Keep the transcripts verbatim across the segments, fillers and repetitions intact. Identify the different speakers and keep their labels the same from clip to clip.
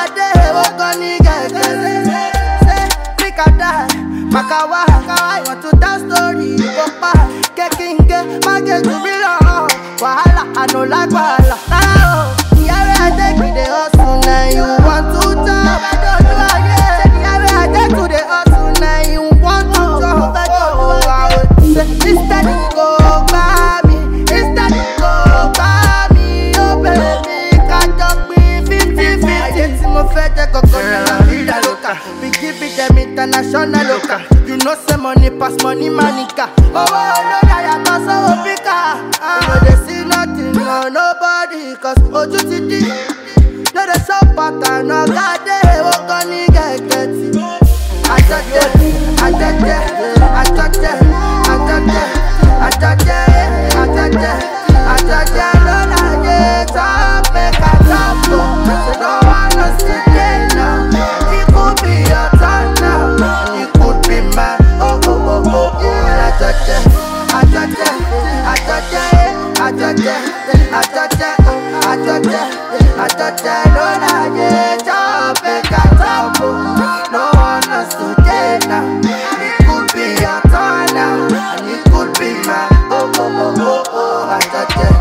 Speaker 1: I dey, oh gonna get say, make I die, Makawa, I want to tell story, go back, get king, get, my get to be long, wahala, I no like wahala, oh, yeah, I take it, the hustle, now you want to talk, I don't do again, yeah, I take to the hustle, now you want to talk, oh, I would say, instead you go by me, instead you go by me, oh baby, catch up me, fifty fifty, I get to my fed, I go go down, vida loca, we give it them international loca, you know say money pass money manica, oh, oh, no, I am so pica, you know they see nothing, no, nobody, cause Oju Titi, no, they so pattern, no, God, they walk on the get get I touch it, I touch it, I touch it, I touch it, I touch it, I touch it, I touch it, no, I get up, make a jump, so don't wanna sit there now, it could be your turn now, it could be mine, oh, oh, oh, oh, oh, I touch it, I touch it, I touch it, I touch it, I touch it, I touch it, I touch it, no, I get up, make a jump, no one knows today now, it could be your turn now, and it could be mine, oh, oh, oh, oh, oh, I touch it.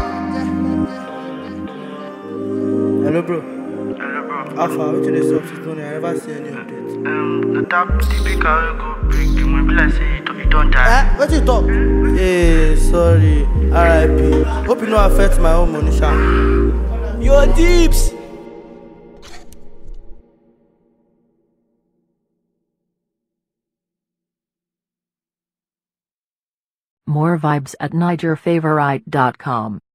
Speaker 1: Hello, bro.
Speaker 2: Hello, bro.
Speaker 1: How far? Which of the stuff is done? I never see any updates.
Speaker 2: Um, the tap, the speaker will go break. The one be like say you don't, you don't die.
Speaker 1: Eh? What you talk? Hey, sorry. R I P. Hope you no affect my own money, sha. Yo, Deeps.
Speaker 3: More vibes at Niger Favorite dot com.